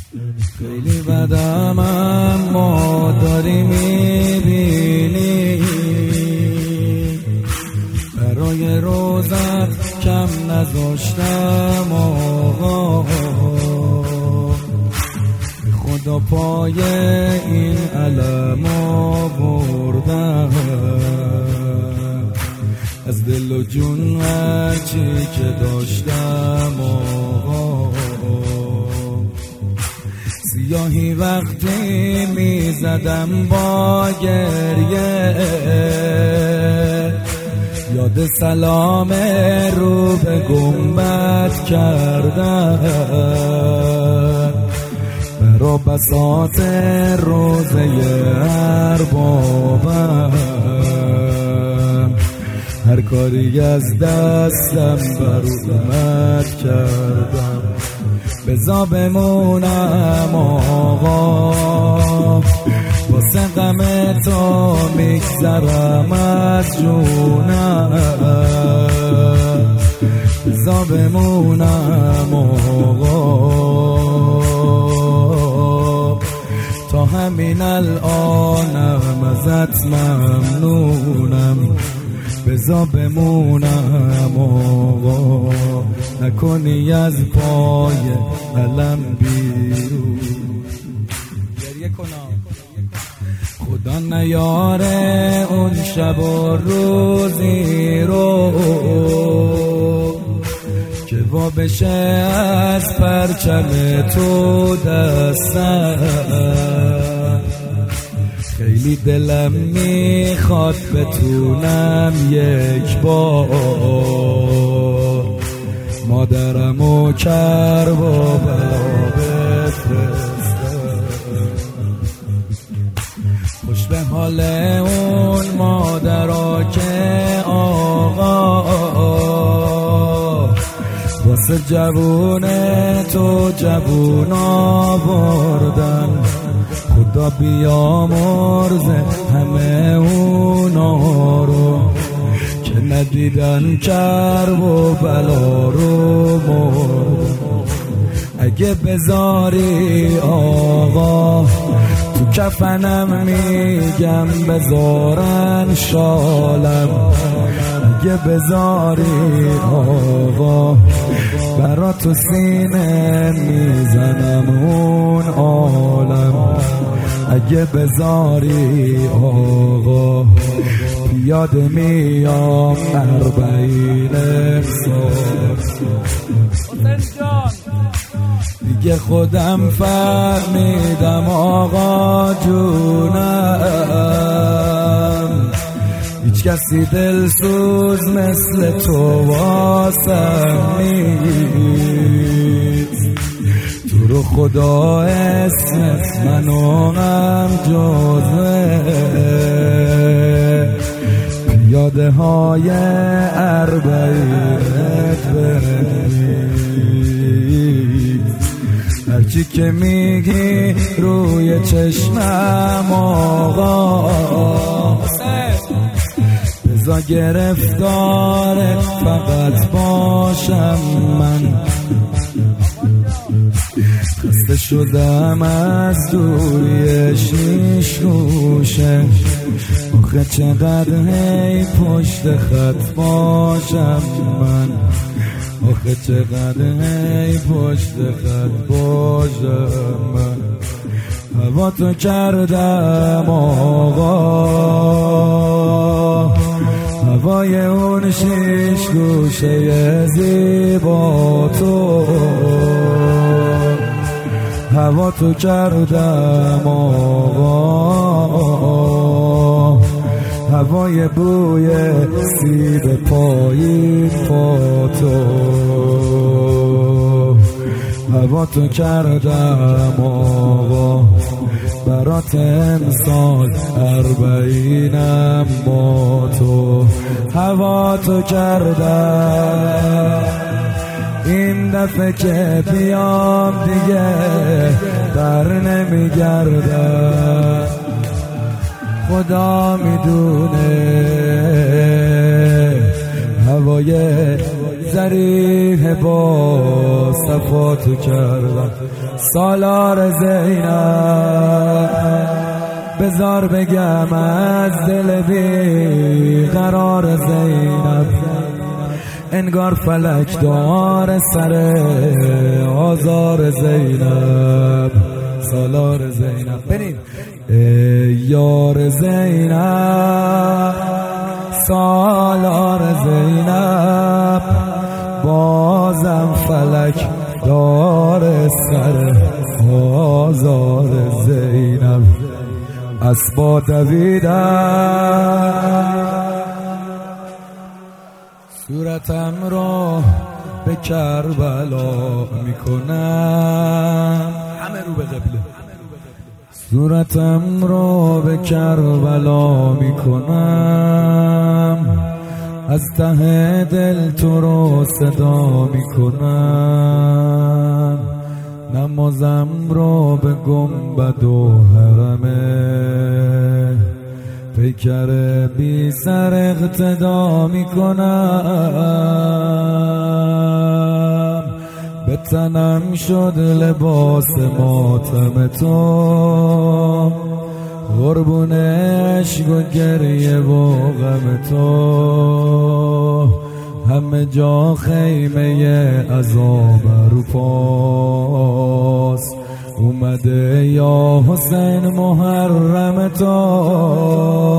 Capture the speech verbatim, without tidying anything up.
خیلی بدم اما داری میبینی، برای روزت کم نذاشتم آقا، خدا پای این علم آوردم، از دل و جون هرچی که داشتم آقا. سیاهی وقتی میزدم با گریه، یاد سلام رو به گنبد کردم، برا بساط روزه اربابم، هر کاری از دستم بر اومد کردم، بزا بمونم آقا، واسه غم تو میگذرم از جونم، بزا بمونم آقا، تا همین الانم ازت ممنونم، بزا بمونم آقا، نکنی از پای علم بیرون. گریه کنم خدا نیاره اون شب و روزی رو که وا بشه از پرچم تو دستم، خیلی دلم میخواد بتونم یک بار مادرم و کرب و بلا بفرستم، خوش به حال اون مادرها که آقا واسه جوون تو جوون آوردن، خدا بیامرزه همه اونا رو که ندیدن کرب و بلا رو مرد. اگه بذاری آقا تو کفنم میگم بذارن شالم، اگه بذاری آقا برا تو سینه میزنم اون عالم، اگه بذاری آقا پیاده میام اربعین سال. دیگه خودم فهمیدم آقا جونم، هیچ کسی دلسوز مثل تو واسم نیست، تو رو خدا اسمت منو هم جزوه پیاده های اربعینت بریز، هرچی که میگی روی چشمم آقا، بذار گرفتارت فقط باشم من، خسته شدم از دوری شیش گوشه، آخه چقدر هی پشت خط باشم من، آخه چقدر هی پشت خط باشم من، هوا تو کردم آقا، هوای اون شیش گوشه زیبا تو، هوا تو کردم آقا، هوای بوی سیب پایین پا تو، هوا تو کردم آقا، برات امسال اربعینم با تو، هوا تو کردم، این دفعه که بیام دیگه در نمیگردم، خدا میدونه هوای ظریف با صفاتو کردم. سالار زینب بزار بگم از دل بی قرار زینب، انگار فلک دار سر آزار زینب. سالار زینب بریم. ای یار زینب سالار زینب، بازم فلک دار سر آزار زینب. اسبا دویدم صورتم را به کربلا میکنم، همه رو به قبله. صورتم را به کربلا میکنم، از ته دل تو رو صدا میکنم. نمازم را به گنبد و حرمه، پیکر بی سر اقتدا میکنم. به تنم شد لباس ماتم تو، قربون عشق و گریه و غم تو. همه جا خیمه عذاب رو پاس، اومده یا حسین محرم تو.